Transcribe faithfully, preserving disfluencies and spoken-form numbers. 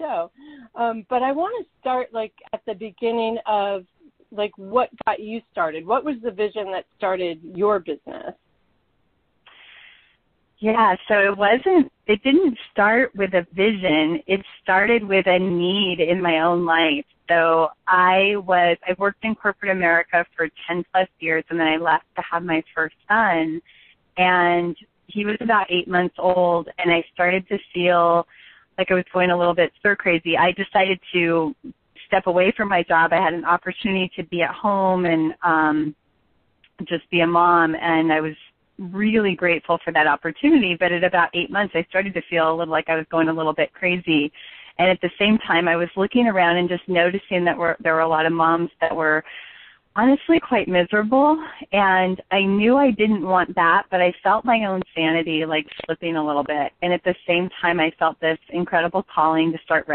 show. Um, but I want to start like at the beginning of like what got you started. What was the vision that started your business? Yeah, so it wasn't, it didn't start with a vision. It started with a need in my own life. So I was, I worked in corporate America for ten plus years, and then I left to have my first son, and he was about eight months old, and I started to feel like I was going a little bit stir crazy. I decided to step away from my job. I had an opportunity to be at home and um, just be a mom, and I was really grateful for that opportunity. But at about eight months, I started to feel a little like I was going a little bit crazy. And at the same time, I was looking around and just noticing that were, there were a lot of moms that were honestly quite miserable. And I knew I didn't want that, but I felt my own sanity like slipping a little bit. And at the same time, I felt this incredible calling to start